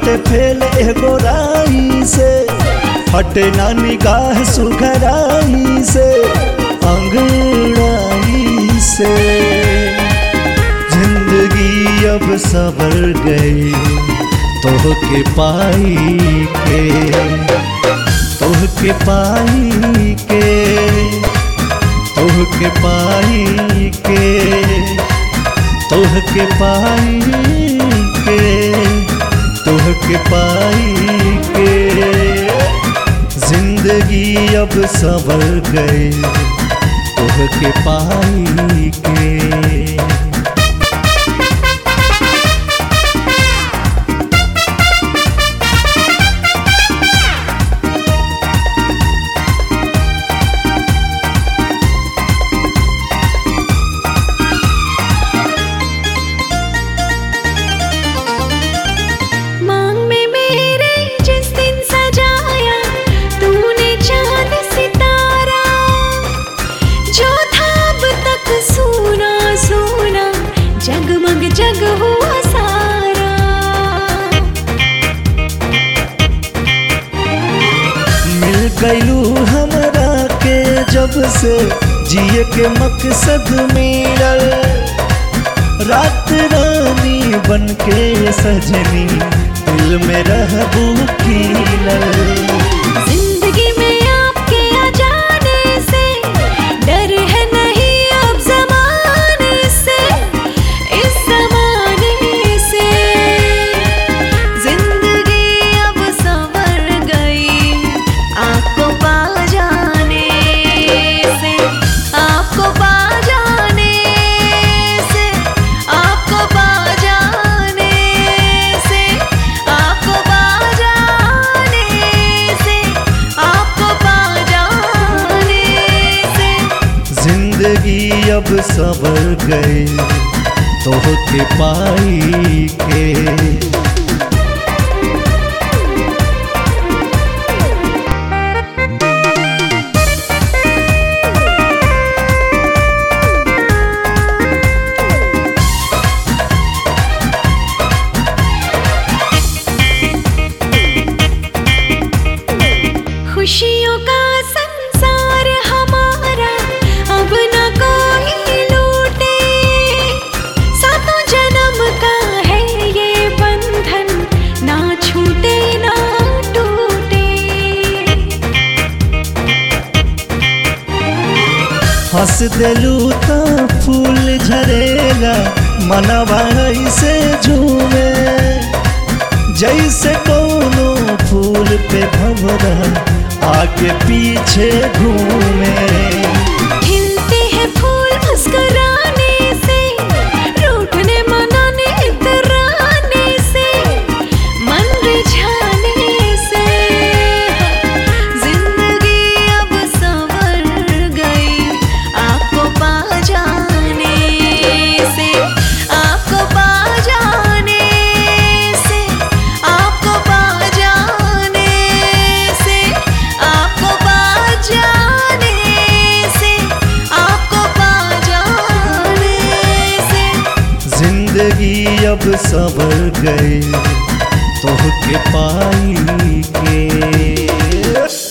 बाटे फेल एगो राई से, हटे ना निगाह सुघराई से, अंगड़ाई से। जिंदगी अब संवर गई तोहके पाई के, तोहके पाई के, तोहके पाई के, तोहके पाई के, तोहके पाई के। जिंदगी अब संवर गई तोहके पाई के। जगमग जग हुआ सारा, मिल गईलू हमरा के जब से जिए के मकसद मिलल। रात रानी बन के सजनी दिल में रहबू खिलल। जिंदगी में आपके आ जाने से डर है नहीं अब जमाने से, इस जमाने से। जिंदगी अब संवर गई आपको पा जाने से, आपको पा जाने से, आपको पा जाने से, आपको पा जाने से, आपको पा जाने से। जिंदगी अब संवर गई तोहके पाई के। खुशियों का संसार हमारा अब न कोई लूटे, सातों जन्म का है ये बंधन, ना छूटे ना टूटे। हंस देलू तो फूल झरेला, मनवा ऐसे झूमे जैसे कोनो फूल पे भंवरा आगे पीछे घूमे। खिलते हैं फूल मुस्कुराने से, रूठने मनाने इतराने से, मन रिझाने से। जिंदगी अब संवर गई आपको पा जाने से, आपको पा जाने से, आपको पा जाने से, आपको पा जाने से, आपको पा जाने से। जिंदगी अब संवर गई तोहके पाई के।